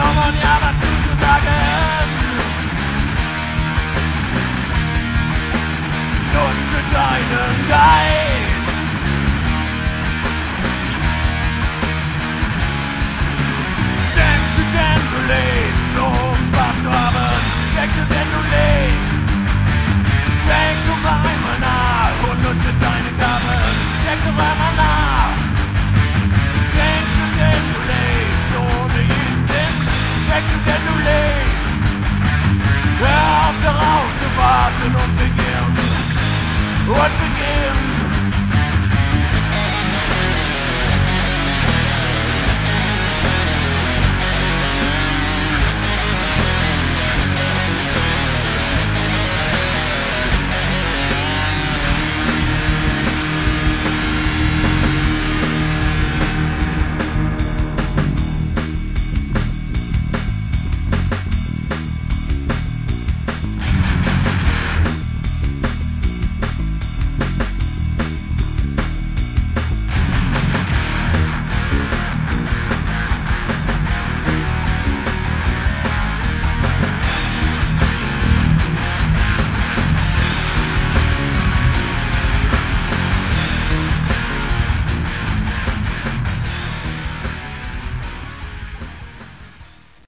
man ja dazu zu sagen. Nutze deinen Geist. Denkst du denn du lebst, um Spaß zu haben? Denkst du denn du lebst? Denk doch einmal nach und nutze deine Gaben. Denk doch einmal nach. Denkst du denn du lebst ohne jeden Sinn? Denkst du denn du lebst? Hör auf darauf zu warten und beginnen. Und